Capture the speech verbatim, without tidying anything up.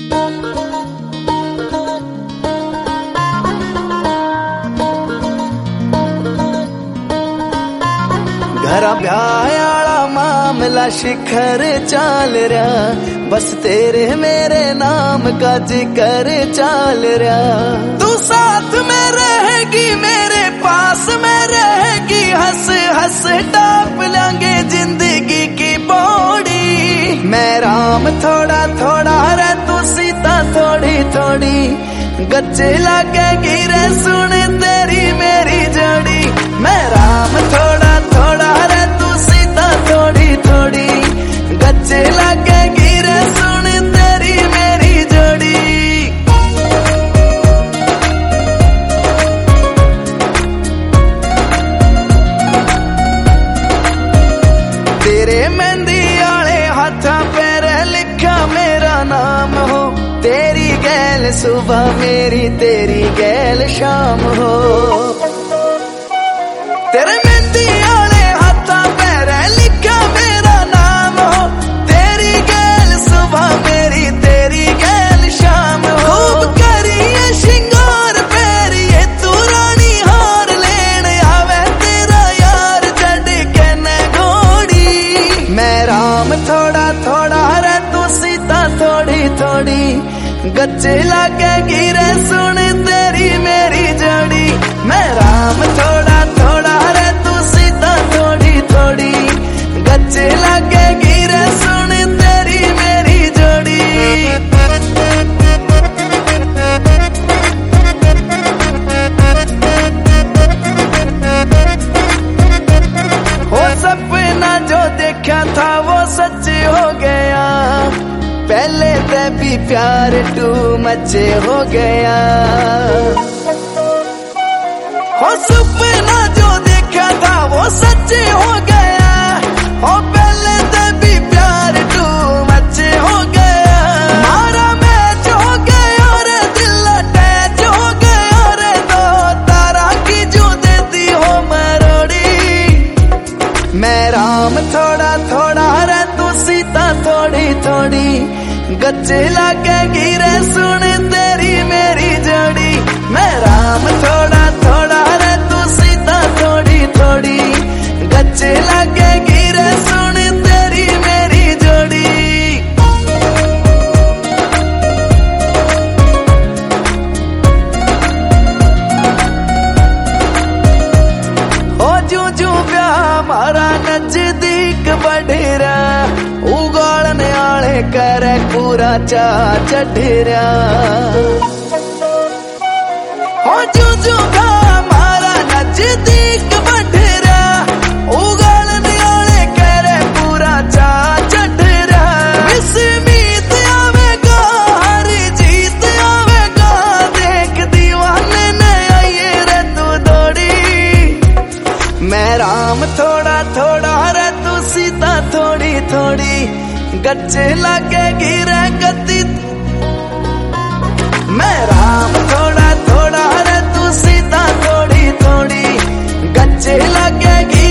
घरा ब्याह आला मामला शिखर चाल रहा, बस तेरे मेरे नाम का जिक्र चाल रहा। तू साथ में रहेगी मेरे पास में रहेगी, हंस हंस टाप लेंगे जिंदगी की पौड़ी। मैं राम थोड़ा थोड़ा रे तू सीता थोड़ी थोड़ी, गच्चे लगेगी रे सुन तेरी मेरी जोड़ी। मैं राम थोड़ा थोड़ा रे तू सीता थोड़ी थोड़ी, गच्चे लगेगी रे सुन तेरी मेरी जोड़ी। तेरे मेहंदी आले हाथा पैर लिखा मेरा नाम हो, तेरी गैल सुबह मेरी तेरी गैल शाम हो। तेरे मेहंदी आले हाथा पैर लिखा मेरा नाम हो, तेरी गैल सुबह मेरी तेरी गैल शाम हो। खूब करिए शिंगार पैरिए तू रानी हार लेन आवे तेरा यार जड़ के न घोड़ी। मैं राम थोड़ा थोड़ा रे तू सीता थोड़ी थोड़ी, गच्चे लगेगी रे सुन तेरी मेरी जोड़ी। मैं राम थोड़ा थोड़ा रे तू सीता थोड़ी थोड़ी, गच्चे लगेगी रे सुन तेरी मेरी जोड़ी। हो सपना जो देखा था वो सच हो गया, पहले ते भी प्यार टू मचे हो गया। हो सपना जो देखा था वो सच हो गया, हो पहले ते भी प्यार टू मचे हो गया। मारा मैच हो गया रे दिल अटैच हो गया रे, दो तारा की जो देती हो मरोड़ी। मैं राम थोड़ा थोड़ा रे तू सीता थोड़ी थोड़ी, गच्चे लगेगी रे सुन तेरी मेरी जोड़ी। मैं राम थोड़ा थोड़ा रे तू सीता थोड़ी थोड़ी, गच्चे लगेगी रे सुन तेरी मेरी जोड़ी। हो जू जू ब्याह हमारा नजदीक बढ़ रहा, उगाड़ने आले करे पूरा चा चढ़रा। हो जू जू ब्याह हमारा नजदीक बढ़ रहा, उगाड़ने आले करे पूरा चा चढ़रा। विस्मीत आवेगा हर जीत आवेगा, देख दीवाने ने आइए रे तू दौड़ी। मैं राम थोड़ा थोड़ा रे तू सीता थोड़ी थोड़ी, गच्चे लगेगी रे गति। मैं राम थोड़ा थोड़ा रे तू सीता थोड़ी थोड़ी, गच्चे लगेगी